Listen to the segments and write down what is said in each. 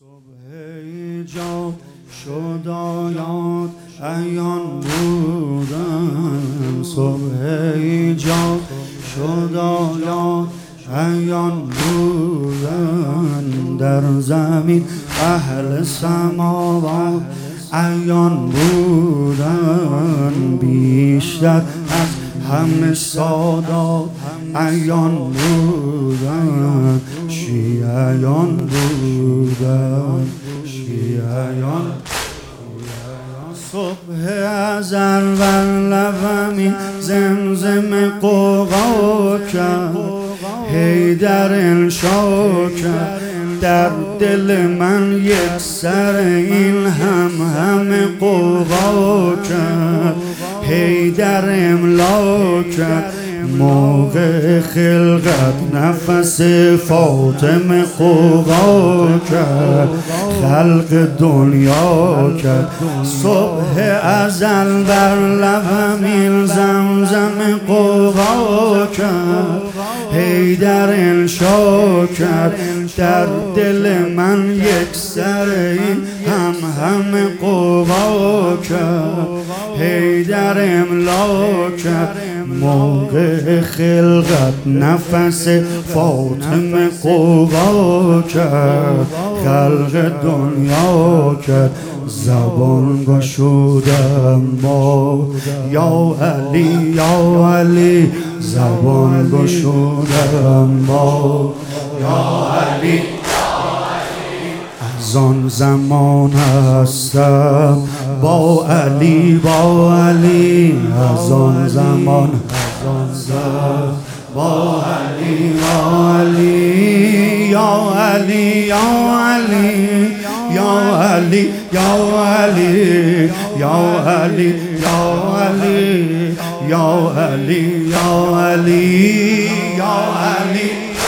صبح ایجاد شد آیات عیان بودن، صبح ایجاد شد آیات عیان بودن، در زمین اهل سماوات عیان بودن، بیشتر از همه سادات عیان بودن، شیعیان بودن، شیعیان. صبح ازل بر لبمی زمزم قوقا کرد، حیدر انشا کرد در دل من یک سر، این همه قوقا کرد، حیدر املا کرد موقع خلقت، نفس فاطمه قوقا کرد، خلق دنیا کرد. صبح ازل بر لبم این زمزم قوقا کرد، حیدر انشا کرد در دل من یک سر، این همه قوقا کرد، حیدر املا کرد موقع خلقت، نفس فاطمه قوقا کرد، خلق دنیا کرد. زبان گشودم با یا علی یا علی، زبان گشودم با یا علی، از آن زمان هستم با علی با علی، از آن زمان هستم با علی با علی، یا علی یا علی یا علی یا علی یا علی یا علی یا علی یا علی یا علی.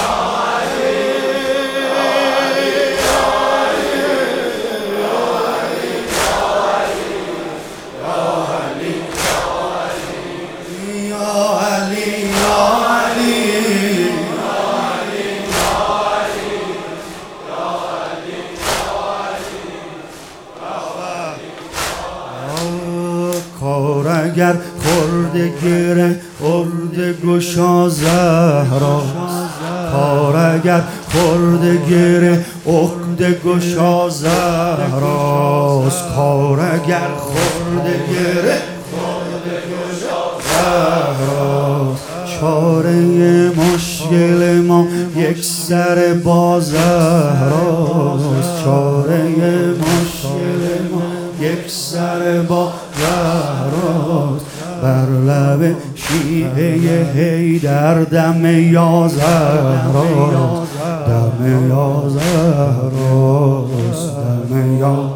کارگر خورده گره ارده گشا زهراست، کارگر خورده گره عقده گشا زهراست، کارگر خورده گره عقده گشا زهراست، چاره مشکل ما یک سر با زهراست، چاره مشکل ما یک سر با زهراست، بر لب شیعه حیدر دم یا زهراست، دم یا زهراست، دم یا.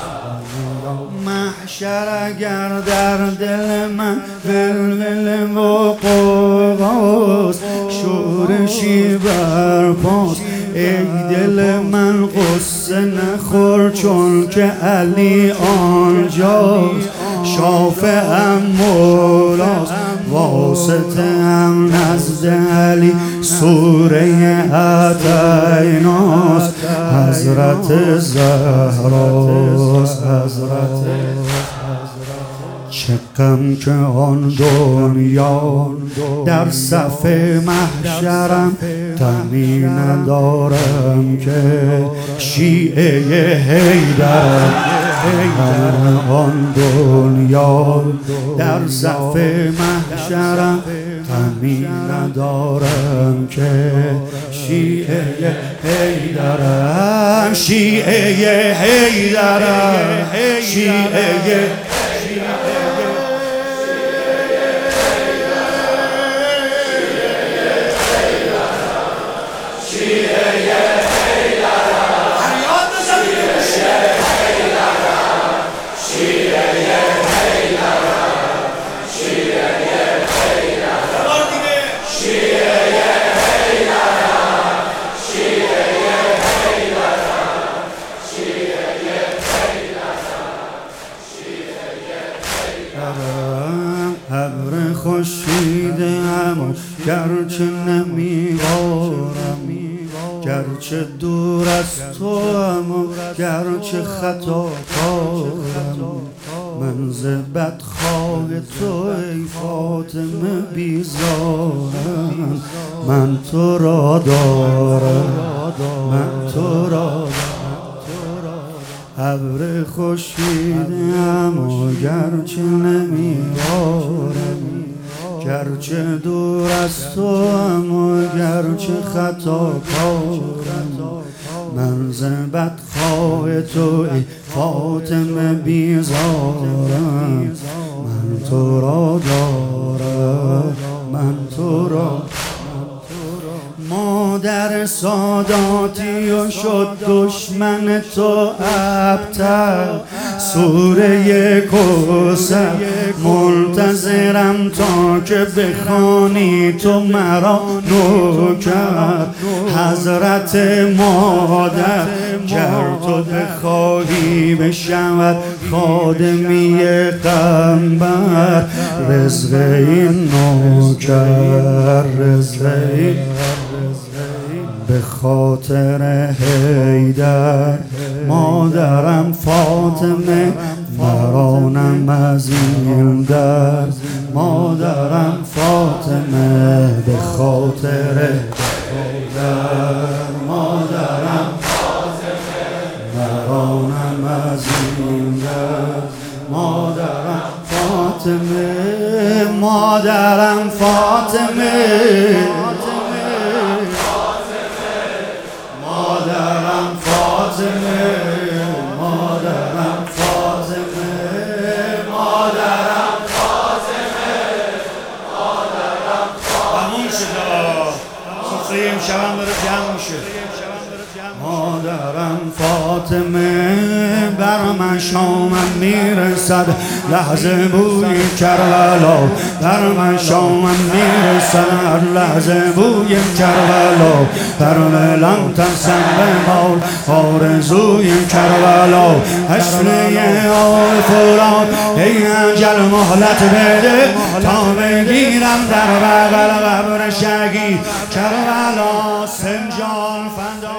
محشر اگر در دل من ولول و قوقاست، شورشی برپاست، ای دل من غصه نخور چون که علی آنجاست، شافعم مولاست، واسطه هم نزد علی سوره اتیناست، حضرت زهراست، حضرت. چه غم که آن دنیا در صف محشرم، تنی ندارم که شیعه حیدرم، آن دنیا در صف محشرم، تنی ندارم که شیعه حیدرم، شیعه حیدرم، شیعه ابر خورشیدم، گرچه نمیبارم، گرچه دور از تو اما گرچه خطا کارم. من ز بدخواه تو ای فاطمه بیزارم. من تو را دارم، من تو را ابر خورشیدم و گرچه نمیبارم، گرچه دور از تو اما گرچه خطا کارم. من ز بدخواه تو ای فاطمه بیزارم. من تو را دارم، من تو را. مادر ساداتی و شد دشمن تو ابتر. سوره کوثر منتظرم تا که بخوانی تو مرا نوکر. حضرت مادر گر تو بخواهی بشود خادمی قنبر. رزق این نوکر، رزق این به خاطر حیدر. مادرم فاطمه مرانم از این در. مادرم فاطمه به خاطر حیدر. مادرم فاطمه مرانم از این در. مادرم فاطمه، مادرم فاطمه، مادرم فاطمه، مادرم فاطمه، مادرم فاطمه، مادرم تموم شد. سفره امشبم داره جمع میشه. مادرم فاطمه بر من شامم میرسد لحظه بوی کربلا. بر من شامم میرسد لحظه بوی کربلا. بر ملم ترسم به مال آرزوی کربلا. حسنه آل فرات ای اجل مهلت بده تا بگیرم در بغل قبر شهید کربلا. سنجان فدا